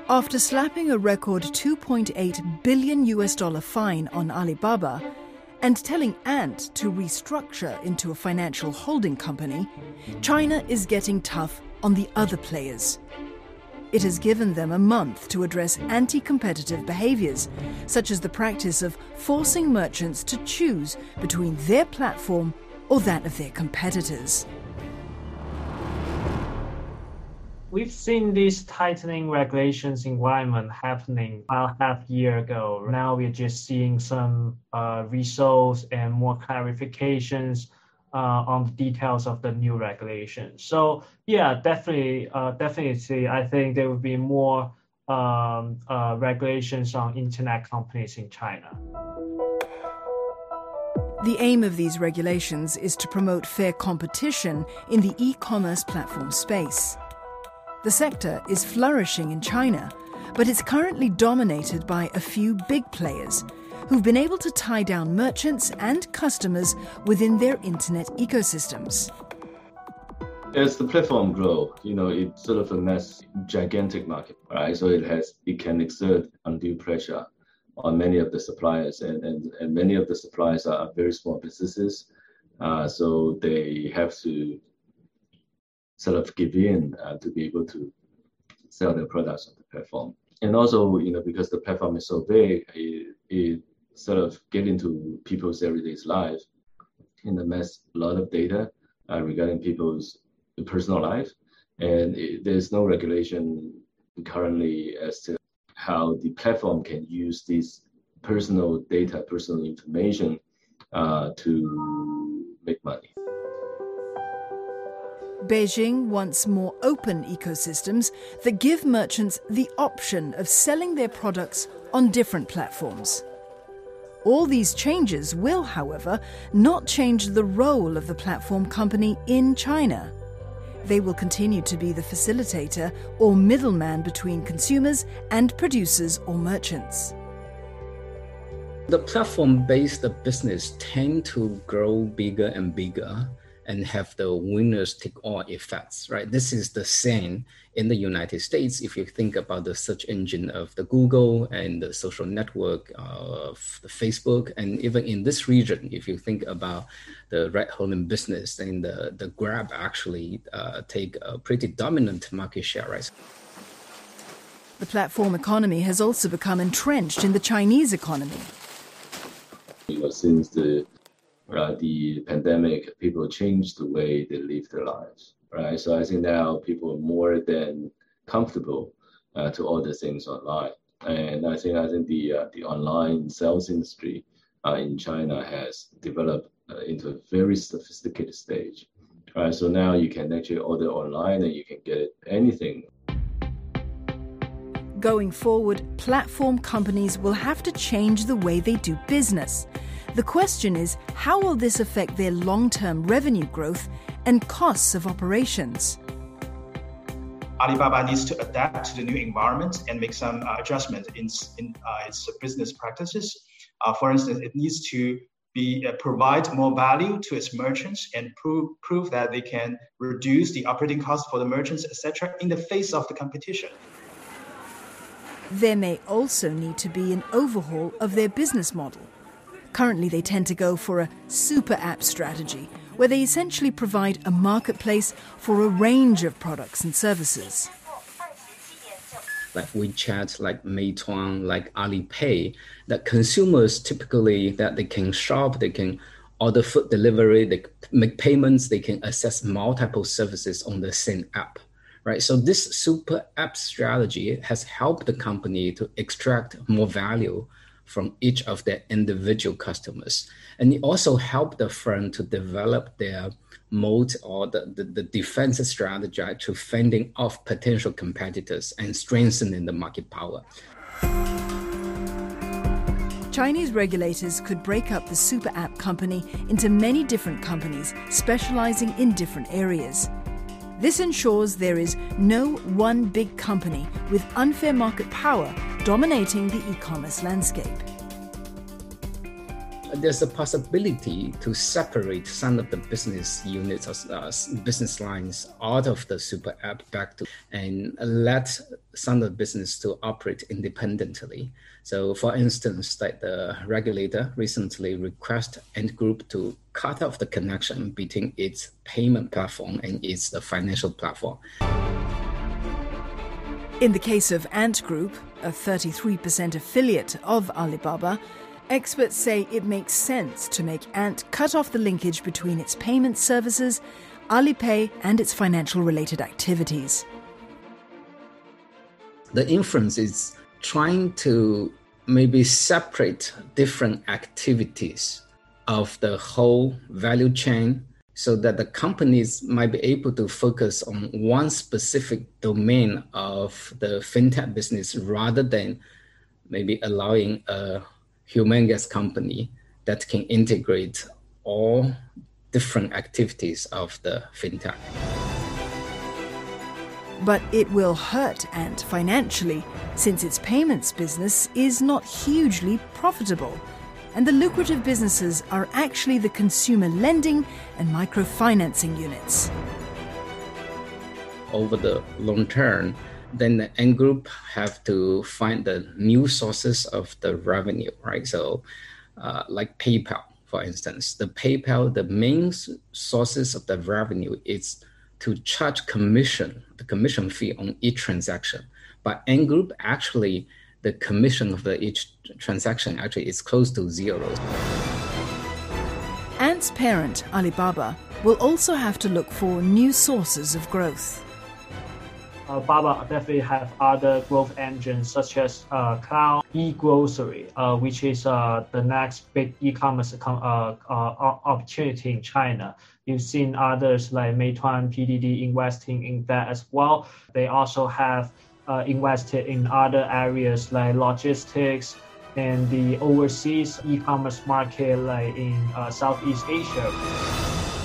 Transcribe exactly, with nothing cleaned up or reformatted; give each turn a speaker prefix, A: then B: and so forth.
A: After slapping a record two point eight billion U S dollar fine on Alibaba and telling Ant to restructure into a financial holding company, China is getting tough on the other players. It has given them a month to address anti-competitive behaviors, such as the practice of forcing merchants to choose between their platform or that of their competitors.
B: We've seen this tightening regulations environment happening about half a year ago. Now we're just seeing some uh, results and more clarifications uh, on the details of the new regulations. So yeah, definitely, uh, definitely, I think there will be more um, uh, regulations on internet companies in China.
A: The aim of these regulations is to promote fair competition in the e-commerce platform space. The sector is flourishing in China, but it's currently dominated by a few big players who've been able to tie down merchants and customers within their internet ecosystems.
C: As the platform grows, you know, it's sort of a mass, gigantic market, right? So it has, it can exert undue pressure on many of the suppliers, and, and, and many of the suppliers are very small businesses, uh, so they have to sort of give in uh, to be able to sell their products on the platform. And also, you know, because the platform is so big, it, it sort of get into people's everyday life and amass a lot of data uh, regarding people's personal life. And it, there's no regulation currently as to how the platform can use this personal data, personal information uh, to make money.
A: Beijing wants more open ecosystems that give merchants the option of selling their products on different platforms. All these changes will, however, not change the role of the platform company in China. They will continue to be the facilitator or middleman between consumers and producers or merchants.
D: The platform-based business tend to grow bigger and bigger and have the winners take all effects, right? This is the same in the United States. If you think about the search engine of the Google and the social network of the Facebook, and even in this region, if you think about the ride-hailing business, then the, the Grab actually uh, take a pretty dominant market share, right?
A: The platform economy has also become entrenched in the Chinese economy.
C: You know, since the Uh, the pandemic, people changed the way they live their lives, right? So I think now people are more than comfortable uh, to order things online, and I think I think the uh, the online sales industry uh, in China has developed uh, into a very sophisticated stage, right? So now you can actually order online and you can get anything.
A: Going forward, platform companies will have to change the way they do business. The question is, how will this affect their long-term revenue growth and costs of operations?
E: Alibaba needs to adapt to the new environment and make some uh, adjustments in, in uh, its business practices. Uh, for instance, it needs to be uh, provide more value to its merchants and prove, prove that they can reduce the operating costs for the merchants, et cetera, in the face of the competition.
A: There may also need to be an overhaul of their business model. Currently, they tend to go for a super app strategy, where they essentially provide a marketplace for a range of products and services.
D: Like WeChat, like Meituan, like Alipay, that consumers typically that they can shop, they can order food delivery, they make payments, they can access multiple services on the same app, right? So this super app strategy has helped the company to extract more value from each of their individual customers. And it also helped the firm to develop their moat or the, the, the defense strategy to fending off potential competitors and strengthening the market power.
A: Chinese regulators could break up the super app company into many different companies specializing in different areas. This ensures there is no one big company with unfair market power dominating the e-commerce landscape.
D: there's a possibility to separate some of the business units or uh, business lines out of the super app back to and let some of the business to operate independently. So for instance, like the regulator recently requested Ant Group to cut off the connection between its payment platform and its the financial platform.
A: In the case of Ant Group, a thirty-three percent affiliate of Alibaba, experts say it makes sense to make Ant cut off the linkage between its payment services, Alipay, and its financial-related activities.
D: The inference is trying to maybe separate different activities of the whole value chain so that the companies might be able to focus on one specific domain of the fintech business rather than maybe allowing a humongous company that can integrate all different activities of the fintech.
A: But it will hurt Ant financially since its payments business is not hugely profitable. And the lucrative businesses are actually the consumer lending and microfinancing units.
D: Over the long term, then the Ant Group have to find the new sources of the revenue, right? So uh, like PayPal, for instance, the PayPal, the main sources of the revenue is to charge commission, the commission fee on each transaction. But Ant Group actually, the commission of the each transaction actually is close to zero.
A: Ant's parent, Alibaba, will also have to look for new sources of growth.
B: Alibaba definitely have other growth engines such as uh, cloud e-grocery, uh, which is uh, the next big e-commerce uh, uh, opportunity in China. You've seen others like Meituan, P D D investing in that as well. They also have uh, invested in other areas like logistics and the overseas e-commerce market like in uh, Southeast Asia.